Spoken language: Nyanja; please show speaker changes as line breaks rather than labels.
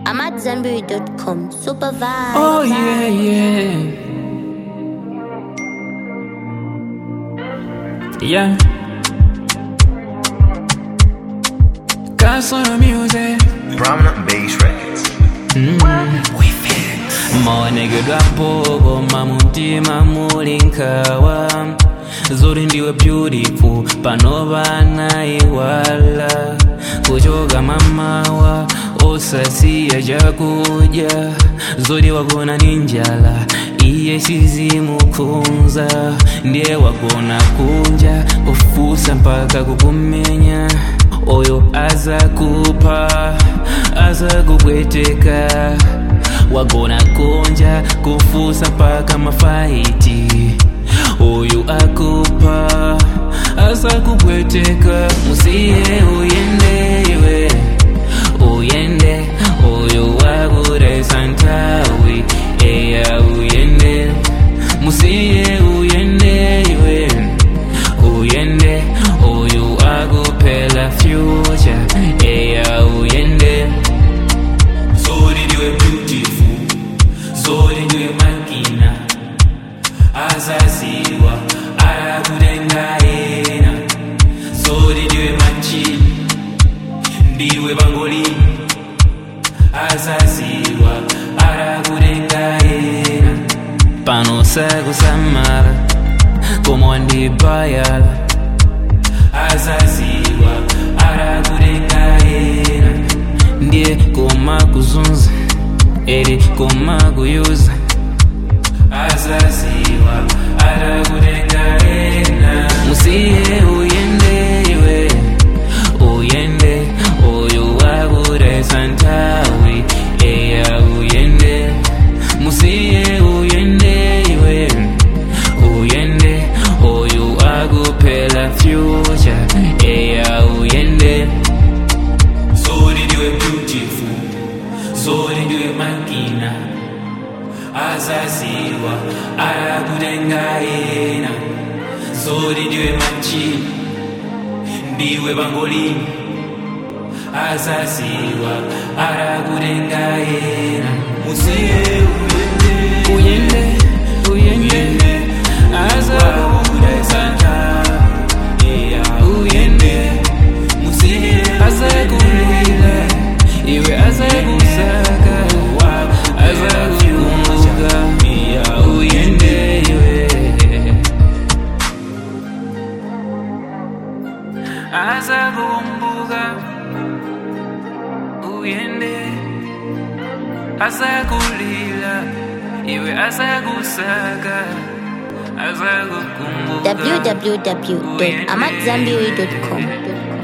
I'm at Zanberry.com. Super vibe.
Oh yeah, yeah. Yeah. Castle music.
Prominent Bass Records.
We fix. More nigga drapo, mamuntima mulinkawa. Zuri ndiwe beautiful, panova na iwala. Kuchoka mamawa, osasiya jakuja. Zuri wagona ninjala, iye sizimukunza. Ndiye wagona kunja, kufusa mpaka kukumenya. Oyo azakupa, azakupweteka. Wagona kunja, kufusa mpaka mafaiti. Oyo akupa, azakupweteka. Musiye uyende iwe, uyende. Oyo wagure santawi, eya uyende. Musiye uyende iwe, uyende. Oyo agupela future, eya uyende. Zori ndiwe beautiful, zori ndiwe makina. Azaziwa, arakudenga ena. Zori ndiwe manchi, ndiwe bangoli. Azaziwa, arakudenga ena. Pano sakusamala, como andibayala. Azaziwa, arakudenga ena. Ndiye koma kuzunza, eri koma kuyuza. Azaziwa, arakudenga ena. Musiye uyende iwe, uyende. Oyo wagure santawi, eya uyende. Musiye uyende iwe, uyende. Oyo agupela future, eya uyende. Zori ndiwe beautiful, zori ndiwe makina. Azaziwa, arakudenga ena. Zori ndiwe manchi, ndiwe bangoli. Azaziwa, arakudenga ena. Musiye uyende, uyende, uyende. Azakupela santa, eya uyende. Musiye azakulila, iwe azakusaka. Azakukumbuka, eya uyende iwe. Azakukumbuka, uyende. Azakulila, iwe azakusaka.
www.amatzambiri.com